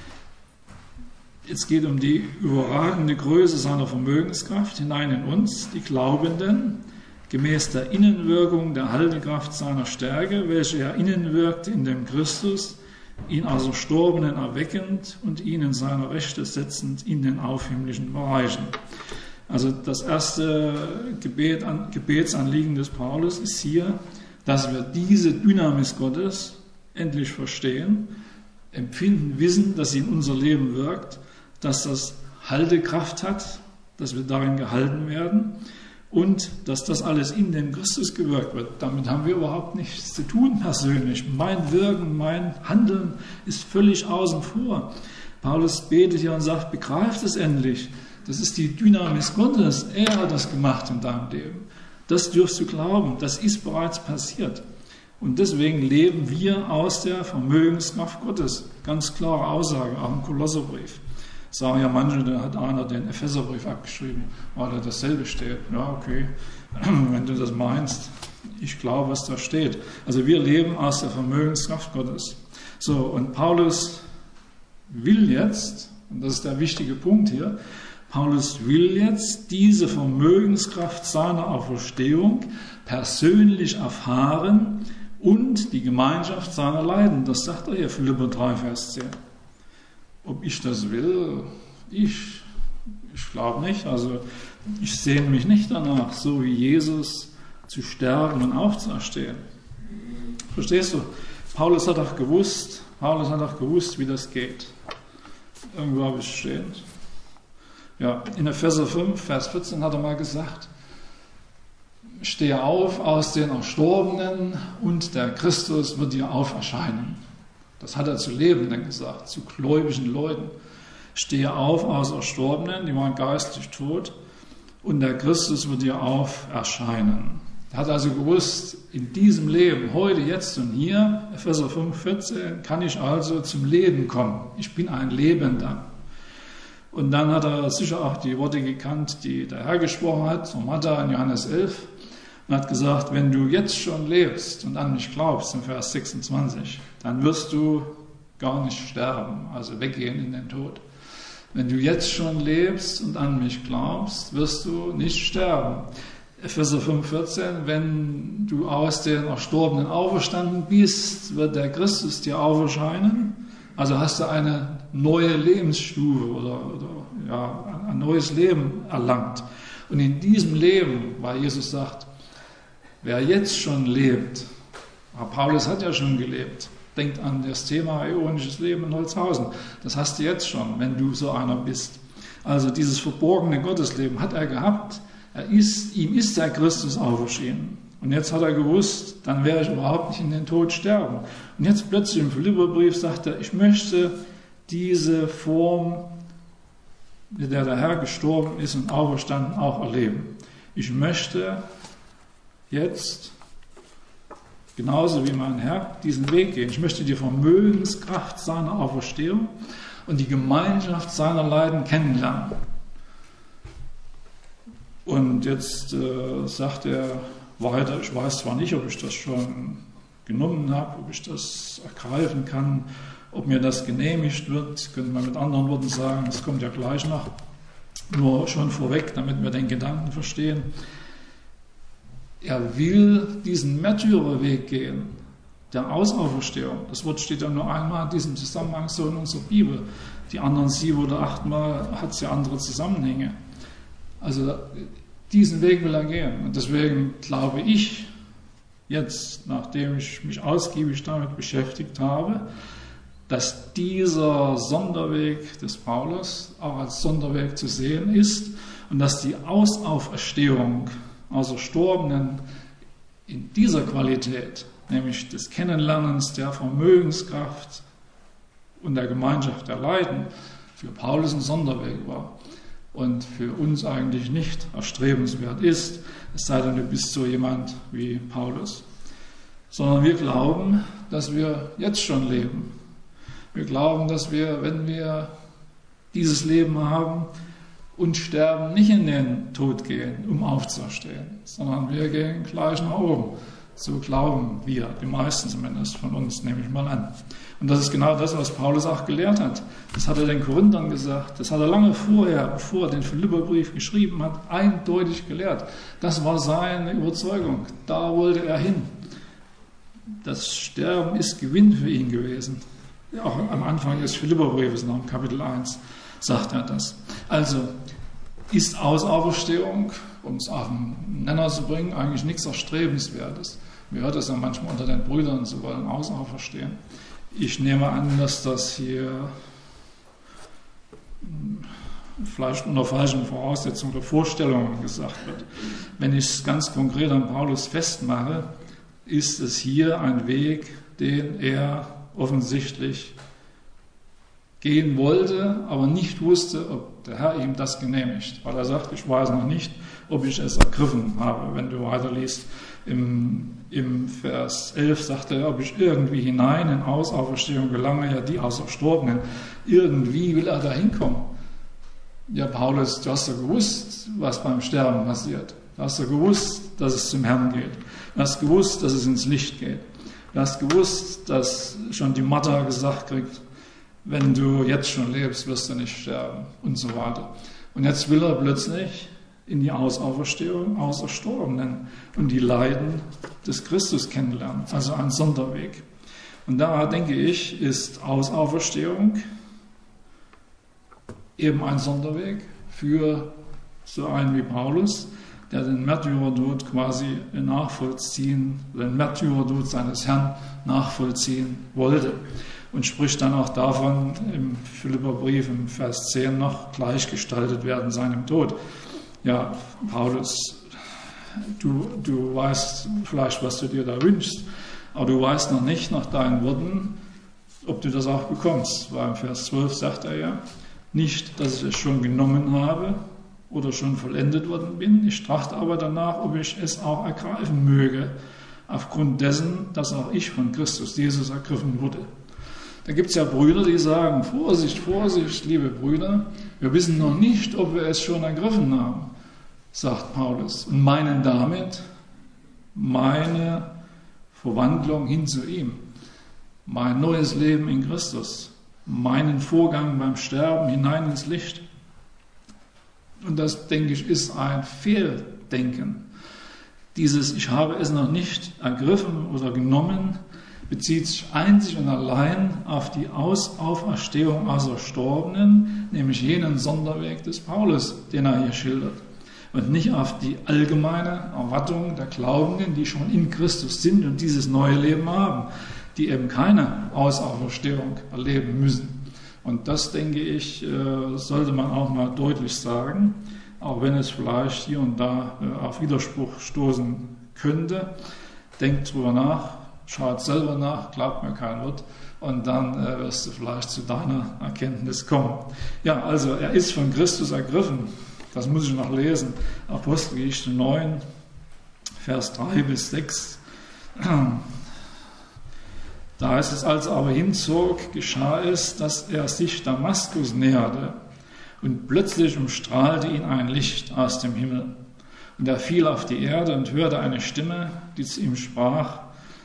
Jetzt geht es um die überragende Größe seiner Vermögenskraft hinein in uns, die Glaubenden, gemäß der Innenwirkung der Haltekraft seiner Stärke, welche er innen wirkt in dem Christus, ihn aus Erstorbenen erweckend und ihn in seiner Rechte setzend in den aufhimmlischen Bereichen. Also das erste Gebet, Gebetsanliegen des Paulus ist hier, dass wir diese Dynamis Gottes endlich verstehen, empfinden, wissen, dass sie in unser Leben wirkt, dass das Haltekraft hat, dass wir darin gehalten werden und dass das alles in dem Christus gewirkt wird. Damit haben wir überhaupt nichts zu tun persönlich. Mein Wirken, mein Handeln ist völlig außen vor. Paulus betet hier und sagt, begreift es endlich. Das ist die Dynamis Gottes. Er hat das gemacht in deinem Leben. Das dürfst du glauben. Das ist bereits passiert. Und deswegen leben wir aus der Vermögenskraft Gottes. Ganz klare Aussage, auch im Kolosserbrief. Sagen ja manche, da hat einer den Epheserbrief abgeschrieben, weil da dasselbe steht. Ja, okay, wenn du das meinst, ich glaube, was da steht. Also wir leben aus der Vermögenskraft Gottes. So, und Paulus will jetzt, und das ist der wichtige Punkt hier, Paulus will jetzt diese Vermögenskraft seiner Auferstehung persönlich erfahren und die Gemeinschaft seiner Leiden. Das sagt er hier, Philipper drei, Vers zehn. Ob ich das will, ich, ich glaube nicht. Also ich sehne mich nicht danach, so wie Jesus zu sterben und aufzuerstehen. Verstehst du? Paulus hat auch gewusst, Paulus hat auch gewusst, wie das geht. Irgendwo habe ich es stehen. Ja, in Epheser fünf, Vers vierzehn hat er mal gesagt, stehe auf aus den Erstorbenen und der Christus wird dir auferscheinen. Das hat er zu Lebenden gesagt, zu gläubigen Leuten. Stehe auf aus Erstorbenen, die waren geistlich tot, und der Christus wird dir auferscheinen. Er hat also gewusst, in diesem Leben, heute, jetzt und hier, Epheser fünf, vierzehn, kann ich also zum Leben kommen. Ich bin ein Lebender. Und dann hat er sicher auch die Worte gekannt, die der Herr gesprochen hat, von Matthäus in Johannes elf, und hat gesagt, wenn du jetzt schon lebst und an mich glaubst, im Vers sechsundzwanzig, dann wirst du gar nicht sterben, also weggehen in den Tod. Wenn du jetzt schon lebst und an mich glaubst, wirst du nicht sterben. Epheser fünf, vierzehn, wenn du aus den Erstorbenen auferstanden bist, wird der Christus dir auferscheinen. Also hast du eine neue Lebensstufe oder, oder ja, ein neues Leben erlangt. Und in diesem Leben, weil Jesus sagt, wer jetzt schon lebt, Paulus hat ja schon gelebt, denkt an das Thema äonisches Leben in Holzhausen, das hast du jetzt schon, wenn du so einer bist. Also dieses verborgene Gottesleben hat er gehabt, er ist, ihm ist der Christus auferschienen. Und jetzt hat er gewusst, dann werde ich überhaupt nicht in den Tod sterben. Und jetzt plötzlich im Philipperbrief sagt er, ich möchte diese Form, mit der der Herr gestorben ist und auferstanden, auch erleben. Ich möchte jetzt, genauso wie mein Herr, diesen Weg gehen. Ich möchte die Vermögenskraft seiner Auferstehung und die Gemeinschaft seiner Leiden kennenlernen. Und jetzt äh, sagt er weiter, ich weiß zwar nicht, ob ich das schon genommen habe, ob ich das ergreifen kann, ob mir das genehmigt wird, könnte man mit anderen Worten sagen, das kommt ja gleich noch, nur schon vorweg, damit wir den Gedanken verstehen. Er will diesen Märtyrerweg gehen, der Auferstehung. Das Wort steht ja nur einmal in diesem Zusammenhang so in unserer Bibel. Die anderen sieben oder achtmal hat es ja andere Zusammenhänge. Also diesen Weg will er gehen. Und deswegen glaube ich jetzt, nachdem ich mich ausgiebig damit beschäftigt habe, dass dieser Sonderweg des Paulus auch als Sonderweg zu sehen ist und dass die Auferstehung aus Erstorbenen in dieser Qualität, nämlich des Kennenlernens der Vermögenskraft und der Gemeinschaft der Leiden, für Paulus ein Sonderweg war. Und für uns eigentlich nicht erstrebenswert ist, es sei denn, du bist so jemand wie Paulus. Sondern wir glauben, dass wir jetzt schon leben. Wir glauben, dass wir, wenn wir dieses Leben haben und sterben, nicht in den Tod gehen, um aufzuerstehen, sondern wir gehen gleich nach oben. So glauben wir, die meisten zumindest von uns, nehme ich mal an. Und das ist genau das, was Paulus auch gelehrt hat. Das hat er den Korinthern gesagt. Das hat er lange vorher, bevor er den Philipperbrief geschrieben hat, eindeutig gelehrt. Das war seine Überzeugung. Da wollte er hin. Das Sterben ist Gewinn für ihn gewesen. Auch am Anfang des Philipperbriefes, noch im Kapitel eins, sagt er das. Also ist Auferstehung, um es auf den Nenner zu bringen, eigentlich nichts Erstrebenswertes. Wir hören das ja manchmal unter den Brüdern, sie wollen auferstehen. Ich nehme an, dass das hier vielleicht unter falschen Voraussetzungen oder Vorstellungen gesagt wird. Wenn ich es ganz konkret an Paulus festmache, ist es hier ein Weg, den er offensichtlich gehen wollte, aber nicht wusste, ob der Herr ihm das genehmigt. Weil er sagt, ich weiß noch nicht, ob ich es ergriffen habe. Wenn du weiterliest, im, im Vers elf sagt er, ob ich irgendwie hinein in Auferstehung gelange, ja die Auferstorbenen. Irgendwie will er da hinkommen. Ja, Paulus, du hast ja gewusst, was beim Sterben passiert. Du hast ja gewusst, dass es zum Herrn geht. Du hast gewusst, dass es ins Licht geht. Du hast gewusst, dass schon die Martha gesagt kriegt, wenn du jetzt schon lebst, wirst du nicht sterben und so weiter. Und jetzt will er plötzlich in die Auferstehung aus Erstorbenen und die Leiden des Christus kennenlernen, also ein Sonderweg. Und da, denke ich, ist Auferstehung eben ein Sonderweg für so einen wie Paulus, der den Märtyrertod quasi nachvollziehen, den Märtyrertod seines Herrn nachvollziehen wollte. Und spricht dann auch davon im Philipperbrief im Vers zehn noch, gleichgestaltet werden seinem Tod. Ja, Paulus, du, du weißt vielleicht, was du dir da wünschst, aber du weißt noch nicht nach deinen Worten, ob du das auch bekommst. Weil im Vers zwölf sagt er ja, nicht, dass ich es schon genommen habe oder schon vollendet worden bin. Ich trachte aber danach, ob ich es auch ergreifen möge, aufgrund dessen, dass auch ich von Christus Jesus ergriffen wurde. Da gibt es ja Brüder, die sagen, Vorsicht, Vorsicht, liebe Brüder, wir wissen noch nicht, ob wir es schon ergriffen haben, sagt Paulus, und meinen damit meine Verwandlung hin zu ihm, mein neues Leben in Christus, meinen Vorgang beim Sterben hinein ins Licht. Und das, denke ich, ist ein Fehldenken. Dieses Ich habe es noch nicht ergriffen oder genommen, bezieht sich einzig und allein auf die Auferstehung aus Verstorbenen, nämlich jenen Sonderweg des Paulus, den er hier schildert. Und nicht auf die allgemeine Erwartung der Glaubenden, die schon in Christus sind und dieses neue Leben haben, die eben keine Auferstehung erleben müssen. Und das, denke ich, sollte man auch mal deutlich sagen, auch wenn es vielleicht hier und da auf Widerspruch stoßen könnte. Denkt drüber nach, schaut selber nach, glaubt mir kein Wort, und dann wirst du vielleicht zu deiner Erkenntnis kommen. Ja, also er ist von Christus ergriffen. Das muss ich noch lesen. Apostelgeschichte neun, Vers drei bis sechs. Da heißt es, als er aber hinzog, geschah es, dass er sich Damaskus näherte, und plötzlich umstrahlte ihn ein Licht aus dem Himmel. Und er fiel auf die Erde und hörte eine Stimme, die zu ihm sprach,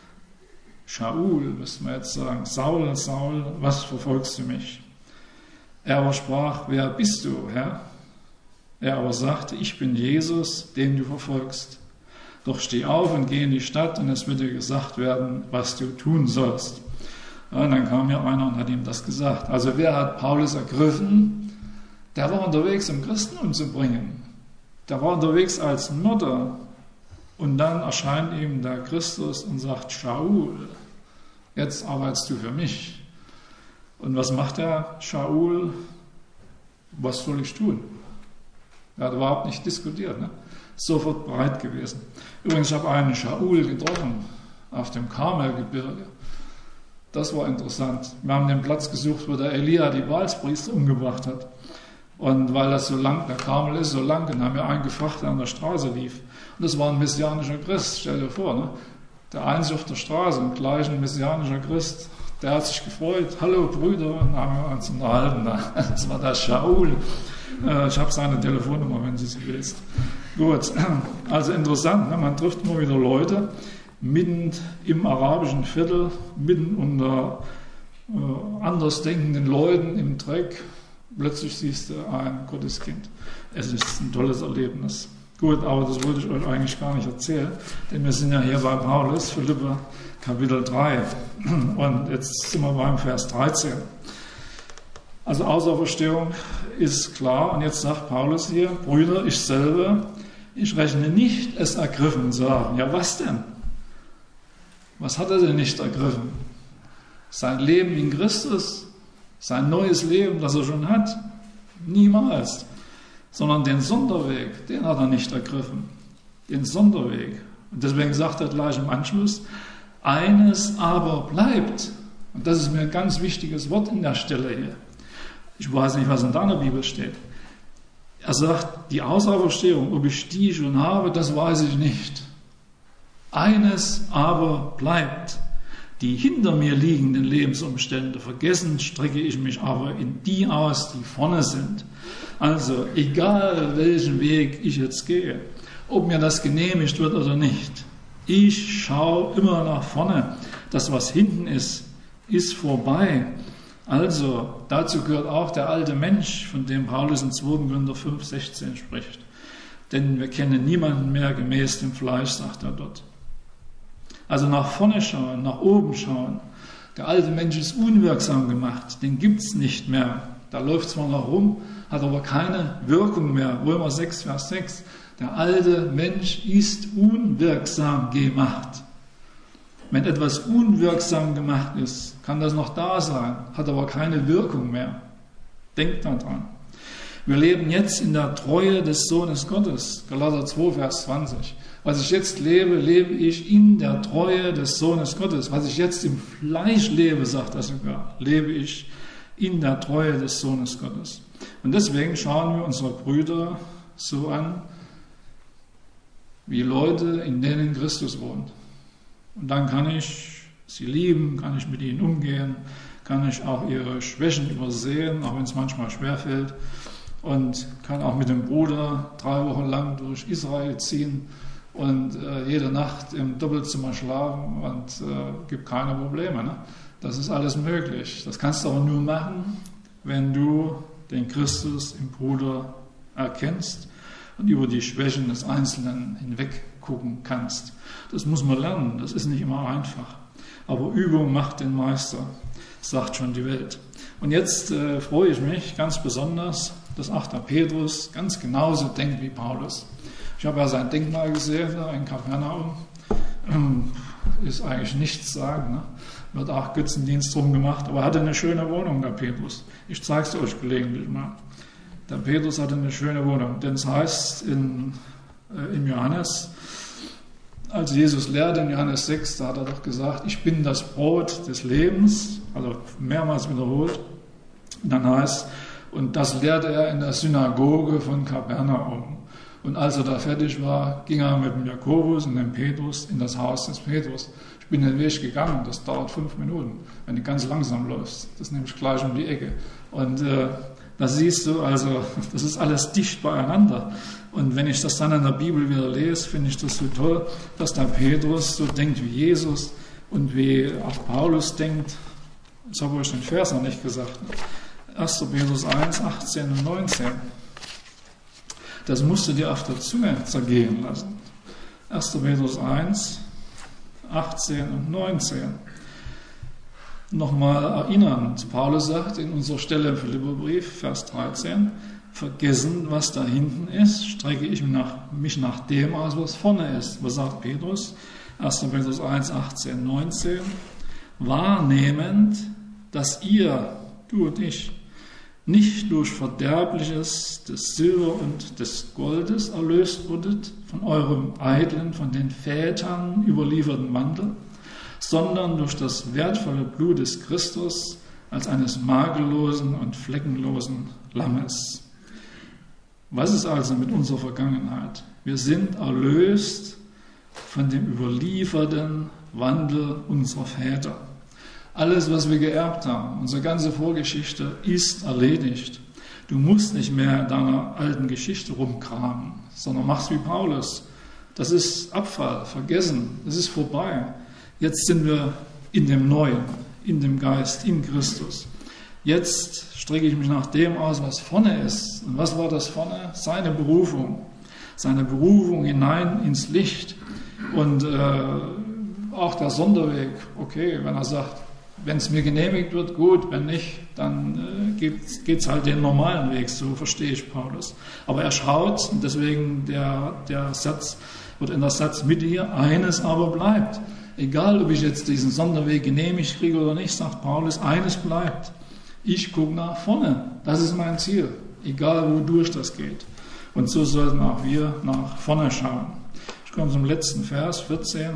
Shaul, müssen wir jetzt sagen, Saul, Saul, was verfolgst du mich? Er aber sprach, wer bist du, Herr? Er aber sagte, ich bin Jesus, den du verfolgst. Doch steh auf und geh in die Stadt, und es wird dir gesagt werden, was du tun sollst. Ja, und dann kam ja einer und hat ihm das gesagt. Also wer hat Paulus ergriffen? Der war unterwegs, um Christen umzubringen. Der war unterwegs als Mörder. Und dann erscheint ihm der Christus und sagt, Shaul, jetzt arbeitest du für mich. Und was macht der Shaul? Was soll ich tun? Er hat überhaupt nicht diskutiert, ne? Sofort bereit gewesen. Übrigens, ich habe einen Shaul getroffen auf dem Karmelgebirge. Das war interessant. Wir haben den Platz gesucht, wo der Elia die Baalspriester umgebracht hat. Und weil das so lang, der Karmel ist so lang, dann haben wir einen gefragt, der an der Straße lief. Und das war ein messianischer Christ, stell dir vor, ne? Der einzige auf der Straße, und gleich ein messianischer Christ. Der hat sich gefreut, hallo Brüder, und haben wir uns unterhalten. Das war der Shaul. Ich habe seine Telefonnummer, wenn du sie willst. Gut, also interessant, ne? Man trifft immer wieder Leute mitten im arabischen Viertel, mitten unter äh, andersdenkenden Leuten im Dreck. Plötzlich siehst du ein Gotteskind. Es ist ein tolles Erlebnis. Gut, aber das wollte ich euch eigentlich gar nicht erzählen, denn wir sind ja hier bei Paulus, Philipper Kapitel drei. Und jetzt sind wir beim Vers dreizehn. Also Auferstehung ist klar, und jetzt sagt Paulus hier, Brüder, ich selber, ich rechne nicht, es ergriffen zu haben. Ja, was denn? Was hat er denn nicht ergriffen? Sein Leben in Christus? Sein neues Leben, das er schon hat? Niemals. Sondern den Sonderweg, den hat er nicht ergriffen. Den Sonderweg. Und deswegen sagt er gleich im Anschluss, eines aber bleibt. Und das ist mir ein ganz wichtiges Wort in der Stelle hier. Ich weiß nicht, was in deiner Bibel steht. Er sagt, die Auferstehung, ob ich die schon habe, das weiß ich nicht. Eines aber bleibt. Die hinter mir liegenden Lebensumstände vergessen, strecke ich mich aber in die aus, die vorne sind. Also, egal welchen Weg ich jetzt gehe, ob mir das genehmigt wird oder nicht, ich schaue immer nach vorne. Das, was hinten ist, ist vorbei. Also, dazu gehört auch der alte Mensch, von dem Paulus in zweiter Korinther fünf, sechzehn spricht. Denn wir kennen niemanden mehr gemäß dem Fleisch, sagt er dort. Also nach vorne schauen, nach oben schauen. Der alte Mensch ist unwirksam gemacht, den gibt es nicht mehr. Da läuft zwar noch rum, hat aber keine Wirkung mehr. Römer sechs, Vers sechs. Der alte Mensch ist unwirksam gemacht. Wenn etwas unwirksam gemacht ist, kann das noch da sein, hat aber keine Wirkung mehr. Denkt daran. Wir leben jetzt in der Treue des Sohnes Gottes. Galater zwei, Vers zwanzig. Was ich jetzt lebe, lebe ich in der Treue des Sohnes Gottes. Was ich jetzt im Fleisch lebe, sagt er sogar, lebe ich in der Treue des Sohnes Gottes. Und deswegen schauen wir unsere Brüder so an, wie Leute, in denen Christus wohnt. Und dann kann ich sie lieben, kann ich mit ihnen umgehen, kann ich auch ihre Schwächen übersehen, auch wenn es manchmal schwerfällt, und kann auch mit dem Bruder drei Wochen lang durch Israel ziehen und äh, jede Nacht im Doppelzimmer schlafen und äh, gibt keine Probleme. Ne? Das ist alles möglich. Das kannst du aber nur machen, wenn du den Christus im Bruder erkennst und über die Schwächen des Einzelnen hinweg gucken kannst. Das muss man lernen, das ist nicht immer einfach. Aber Übung macht den Meister, sagt schon die Welt. Und jetzt äh, freue ich mich ganz besonders, dass auch der Petrus ganz genauso denkt wie Paulus. Ich habe ja sein Denkmal gesehen da in Kapernaum. Ist eigentlich nichts sagen, ne? Wird auch Götzendienst drum gemacht, aber er hatte eine schöne Wohnung, der Petrus. Ich zeige es euch gelegentlich mal. Der Petrus hatte eine schöne Wohnung, denn es heißt in, äh, im Johannes, als Jesus lehrte in Johannes sechs, da hat er doch gesagt, ich bin das Brot des Lebens, also mehrmals wiederholt. Und dann heißt, und das lehrte er in der Synagoge von Kapernaum. Und als er da fertig war, ging er mit dem Jakobus und dem Petrus in das Haus des Petrus. Ich bin den Weg gegangen, das dauert fünf Minuten, wenn du ganz langsam läufst. Das nehme ich gleich um die Ecke. Und äh, da siehst du, also das ist alles dicht beieinander. Und wenn ich das dann in der Bibel wieder lese, finde ich das so toll, dass der Petrus so denkt wie Jesus und wie auch Paulus denkt. Jetzt habe ich den Vers noch nicht gesagt. erster Petrus eins, achtzehn und neunzehn. Das musst du dir auf der Zunge zergehen lassen. erster Petrus eins, achtzehn und neunzehn. Nochmal erinnern. Paulus sagt in unserer Stelle im Philipperbrief, Vers dreizehn, vergessen, was da hinten ist, strecke ich mich nach, mich nach dem aus, was vorne ist. Was sagt Petrus? erster Petrus eins, achtzehn, neunzehn. Wahrnehmend, dass ihr, du und ich, nicht durch Verderbliches des Silber und des Goldes erlöst wurdet, von eurem eitlen, von den Vätern überlieferten Wandel, sondern durch das wertvolle Blut des Christus als eines makellosen und fleckenlosen Lammes. Was ist also mit unserer Vergangenheit? Wir sind erlöst von dem überlieferten Wandel unserer Väter. Alles, was wir geerbt haben, unsere ganze Vorgeschichte, ist erledigt. Du musst nicht mehr in deiner alten Geschichte rumkramen, sondern machst wie Paulus. Das ist Abfall, vergessen, es ist vorbei. Jetzt sind wir in dem Neuen, in dem Geist, in Christus. Jetzt strecke ich mich nach dem aus, was vorne ist. Und was war das vorne? Seine Berufung. Seine Berufung hinein ins Licht. Und äh, auch der Sonderweg, okay, wenn er sagt, wenn es mir genehmigt wird, gut, wenn nicht, dann äh, geht es halt den normalen Weg, so verstehe ich Paulus. Aber er schaut, und deswegen der, der Satz, wird in der Satz mit ihr, eines aber bleibt. Egal, ob ich jetzt diesen Sonderweg genehmigt kriege oder nicht, sagt Paulus, eines bleibt. Ich gucke nach vorne, das ist mein Ziel, egal wodurch das geht. Und so sollten auch wir nach vorne schauen. Ich komme zum letzten Vers, vierzehn.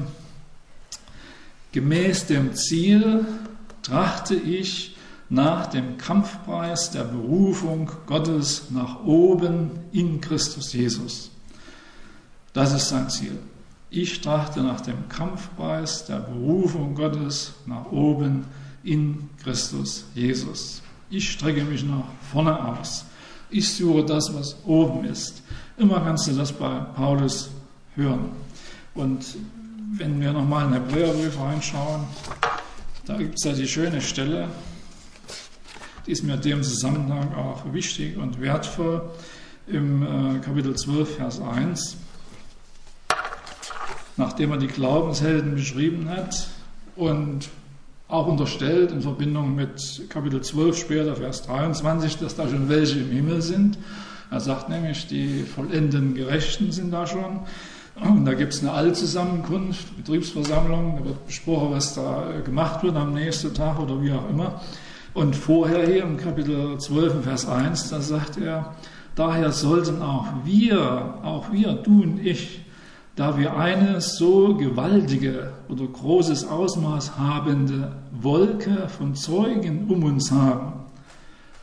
Gemäß dem Ziel trachte ich nach dem Kampfpreis der Berufung Gottes nach oben in Christus Jesus. Das ist sein Ziel. Ich trachte nach dem Kampfpreis der Berufung Gottes nach oben in Christus Jesus. Ich strecke mich nach vorne aus. Ich suche das, was oben ist. Immer kannst du das bei Paulus hören. Und wenn wir nochmal in den Hebräerbrief reinschauen, da gibt es ja die schöne Stelle, die ist mir in dem Zusammenhang auch wichtig und wertvoll, im äh, Kapitel zwölf, Vers eins. Nachdem er die Glaubenshelden beschrieben hat und auch unterstellt in Verbindung mit Kapitel zwölf später, Vers dreiundzwanzig, dass da schon welche im Himmel sind. Er sagt nämlich, die vollendeten Gerechten sind da schon. Und da gibt es eine Allzusammenkunft, Betriebsversammlung, da wird besprochen, was da gemacht wird am nächsten Tag oder wie auch immer. Und vorher hier im Kapitel zwölf, Vers eins, da sagt er, daher sollten auch wir, auch wir, du und ich, da wir eine so gewaltige oder großes Ausmaß habende Wolke von Zeugen um uns haben,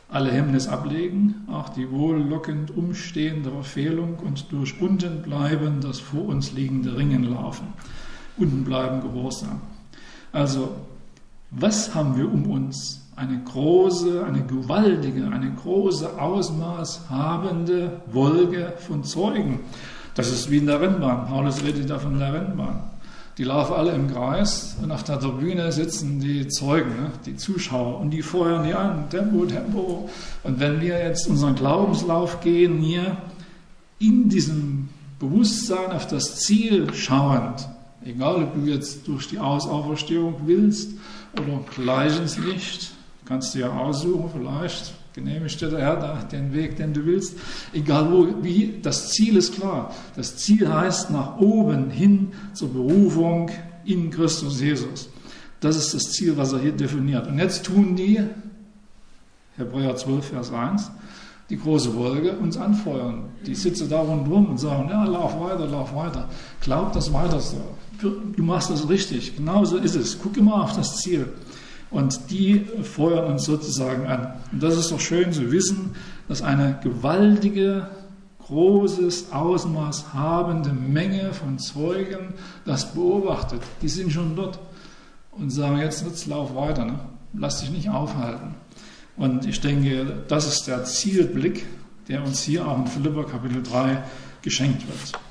alle Hemmnis ablegen, auch die wohllockend umstehende Verfehlung und durch unten bleiben das vor uns liegende Ringen laufen. Unten bleiben Gehorsam. Also, was haben wir um uns? Eine große, eine gewaltige, eine große Ausmaß habende Wolke von Zeugen. Das ist wie in der Rennbahn. Paulus redet da von der Rennbahn. Die laufen alle im Kreis und auf der Tribüne sitzen die Zeugen, ne, die Zuschauer, und die feuern die an, Tempo, Tempo. Und wenn wir jetzt unseren Glaubenslauf gehen, hier in diesem Bewusstsein auf das Ziel schauend, egal ob du jetzt durch die Auferstehung willst oder gleich ins Licht, kannst du ja aussuchen, vielleicht genehmigt dir der Herr da den Weg, den du willst. Egal wo, wie, das Ziel ist klar. Das Ziel heißt nach oben hin zur Berufung in Christus Jesus. Das ist das Ziel, was er hier definiert. Und jetzt tun die, Hebräer zwölf, Vers eins, die große Wolke uns anfeuern. Die sitzen da rundherum und sagen, ja, lauf weiter, lauf weiter. Glaub das weiter so. Du machst das richtig. Genauso ist es. Guck immer auf das Ziel. Und die feuern uns sozusagen an. Und das ist doch schön zu wissen, dass eine gewaltige, großes Ausmaß habende Menge von Zeugen das beobachtet. Die sind schon dort und sagen, jetzt, jetzt lauf weiter, ne? Lass dich nicht aufhalten. Und ich denke, das ist der Zielblick, der uns hier auch in Philipper Kapitel drei geschenkt wird.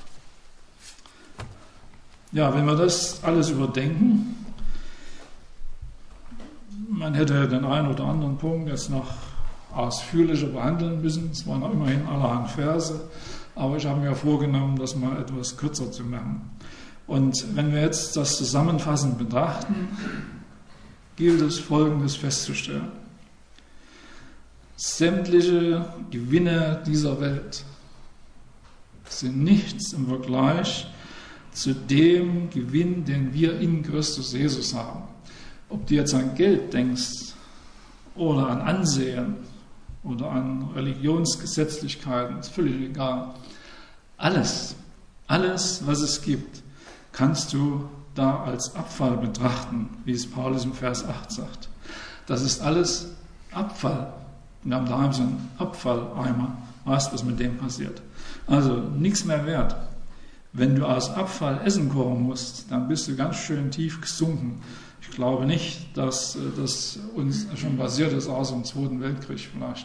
Ja, wenn wir das alles überdenken, man hätte den einen oder anderen Punkt jetzt noch ausführlicher behandeln müssen. Es waren immerhin allerhand Verse, aber ich habe mir vorgenommen, das mal etwas kürzer zu machen. Und wenn wir jetzt das zusammenfassend betrachten, gilt es, Folgendes festzustellen. Sämtliche Gewinne dieser Welt sind nichts im Vergleich zu dem Gewinn, den wir in Christus Jesus haben. Ob du jetzt an Geld denkst oder an Ansehen oder an Religionsgesetzlichkeiten, ist völlig egal. Alles, alles, was es gibt, kannst du da als Abfall betrachten, wie es Paulus im Vers acht sagt. Das ist alles Abfall. Wir haben daheim so einen Abfalleimer. Weißt du, was mit dem passiert? Also nichts mehr wert. Wenn du aus Abfall Essen kochen musst, dann bist du ganz schön tief gesunken. Ich glaube nicht, dass das uns schon passiert ist, außer im Zweiten Weltkrieg vielleicht.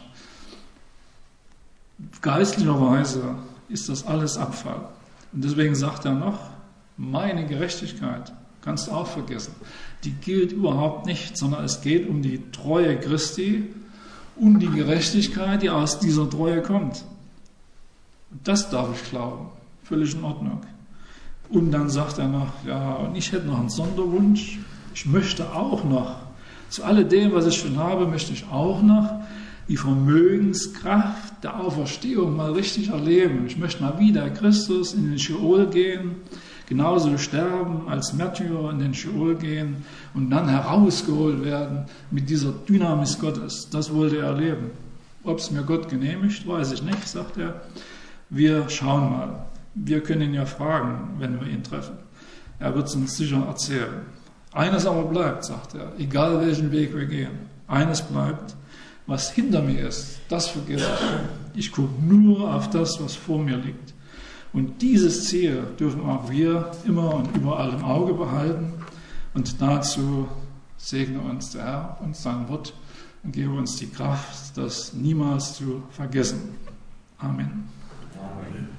Geistlicherweise ist das alles Abfall. Und deswegen sagt er noch, meine Gerechtigkeit kannst du auch vergessen. Die gilt überhaupt nicht, sondern es geht um die Treue Christi, um die Gerechtigkeit, die aus dieser Treue kommt. Und das darf ich glauben. Völlig in Ordnung. Und dann sagt er noch, ja, und ich hätte noch einen Sonderwunsch. Ich möchte auch noch, zu alledem, was ich schon habe, möchte ich auch noch die Vermögenskraft der Auferstehung mal richtig erleben. Ich möchte mal wieder Christus in den Scheol gehen, genauso sterben, als Märtyrer in den Scheol gehen und dann herausgeholt werden mit dieser Dynamis Gottes. Das wollte er erleben. Ob es mir Gott genehmigt, weiß ich nicht, sagt er. Wir schauen mal. Wir können ihn ja fragen, wenn wir ihn treffen. Er wird es uns sicher erzählen. Eines aber bleibt, sagt er, egal welchen Weg wir gehen. Eines bleibt, was hinter mir ist, das vergesse ich. Ich gucke nur auf das, was vor mir liegt. Und dieses Ziel dürfen auch wir immer und überall im Auge behalten. Und dazu segne uns der Herr und sein Wort und gebe uns die Kraft, das niemals zu vergessen. Amen. Amen.